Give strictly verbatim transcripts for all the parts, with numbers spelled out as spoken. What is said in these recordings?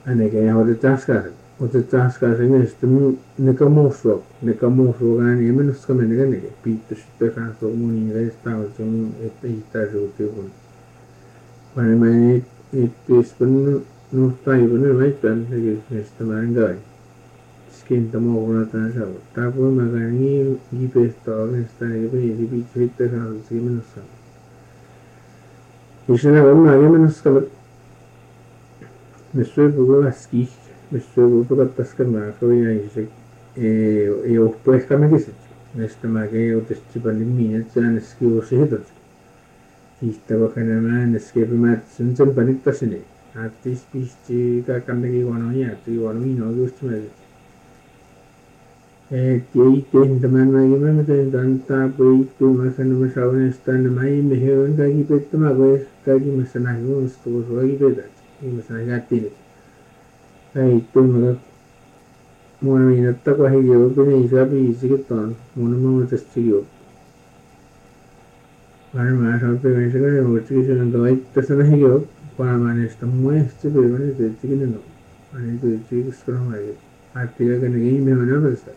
aneke otetaan skar otetaan skar neste neka muusua neka muusua niin menus kamen neke piittus pekan so muni resta so että ita ruutu vaan mä ei itse pun no taivun väitän neke neste mangai skinta muuna tan sa tapu magani ipesto nesta neke bi bi pekan so menus isena amma menus kamen Monsieur Bugolaski, Monsieur Bugotaskama, Korean, e o Puescamedis, Nesta Magay o Testibalimin, and skills headed. He stava Canaman, escape medicines and panitasine. At this speech, Kakandaki one yet, you want me no use to medicine. At the eighteen, the man may remember and tap way to Masanama Shawan stand my mehew and Gagi pet the Magway, Gagi Masanago, stores very better. Imasanagati. Ay, ito mga muna minata ko hiyo, pinaisabi isikit ton, muna mga testigo. Para masabi ko sa kanya, mga tiki siya ng gaway, tasa na hiyo, para manesta mo este, pero manesta, tiki na no. Ano ito, tiki gusto na mga at tiga ka naging may manaba sa.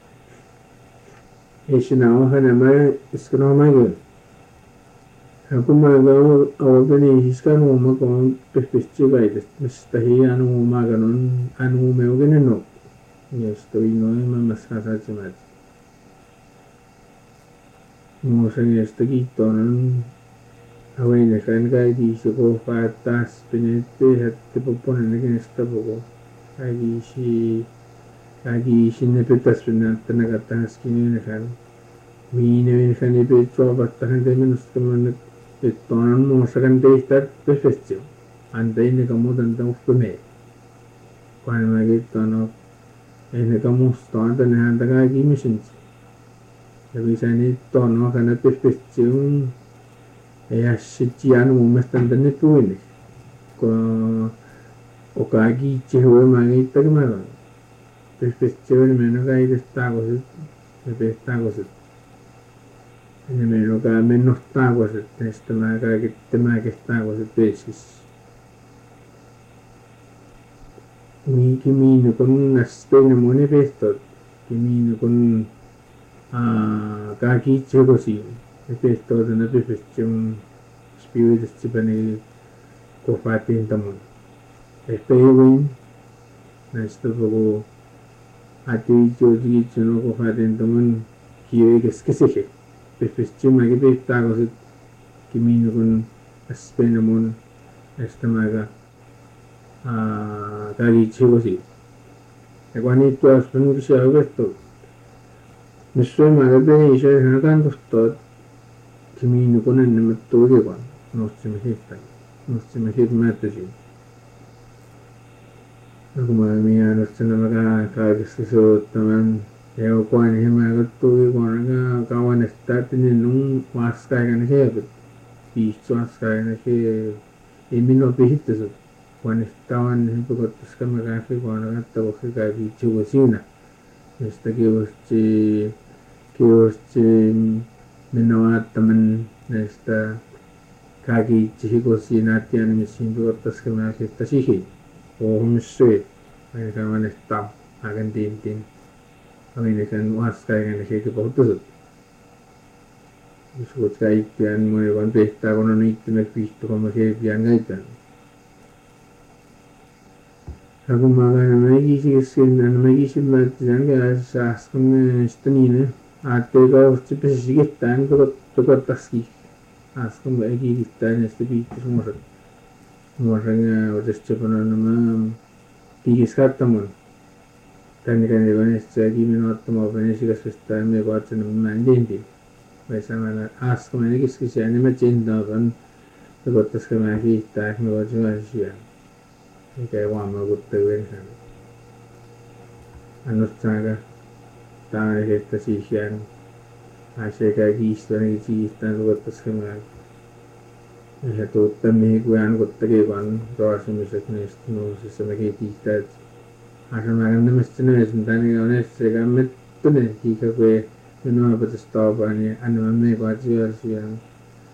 E sinawa ka naman, isko na mga Aku magaw awalnya hiskan umma kon pespesci baik, mesti anu umma kanon anu umma oke neno, ya stoi noi mas kasa cemat. Musan ya stegi tonan, awalnya kan kai di soko patas penete hati popon lagi nesta boko, lagi si lagi si nepetas penat tenaga tas kini kan, mine kan nepe coba tahan dengan sekeman Tonan mo sa kandita perfection. Anday na kamo dandang fume. Kung magit tono ay na kamo stonda na handa ka gimisins. Sabi sa ni tono ka na perfection ay asitian mo mas tanda ni tuwin. Kung o kagi chihuwa magit tagamaran. Perfection meno ka idestagos. Idestagos. Nimeno ka menos taguas este maga que te maga taguas veces. Mi camino con una spena manifesto, camino con a kaki così, manifesto de una perfección spirito stipane ko fatin tamon. Espewin nesto poco ati joji chuno ko fatin tamon kiye que skese. Perfection lagi beta ko sa kimino kun aspena mon esta maga ah kali chivo si e quando tu has venuto sia questo nessuno maga bene dice non tanto sto kimino kun ne metto che qua non si mi hita non si mi hita mette si come mia non se ne maga ka che so taman Yo kuan hima gatu kuan ga kawan start ni nung waska kan he pi waska kan he imino pihit so kuan estaban he pokot skama ga he kuan ga to he ga bi chugosina esta que usted que usted menawat taman esta kagi chigosina tian mi sin pokot skama he tasihi o humsue ai kawan esta agan din din Kami kan waska kan he ke बहुत सोच का एक प्यान में वन पेस्ता को नहीं इतने पीस तो हम के प्यान गए था aku makan lagi sih kesini lagi sih macam kan asas kan isteni ne ate kau cepet sedikit tan kau tukar taski asam lagi kita ne sedikit semua semuanya udah cepet nama tiga sekarang dan kan ini jadi minat mau beli sih kesestan me buat senang mandiri वैसा मैंने आज को मैंने किसकी चैनल में चेंज ना कर तो कुछ उसके मैं की टैग में वो जो है शिया ये क्या वहाँ में कुत्ते हुए हैं अनुष्ठान का ताने के तसीशियान आशे का की इस तरह की चीज़ ताने तो कुछ उसके मैं ये तो उत्तम में कोई आन कुत्ते के बान तो आशे में सकने इस नो से समय की चीज़ ताज आशे में अगर नमस्ते ने संताने का उन्हें सेगा में तो नहीं ठीक है कोई Minua patastava ni anamame kwajiya siya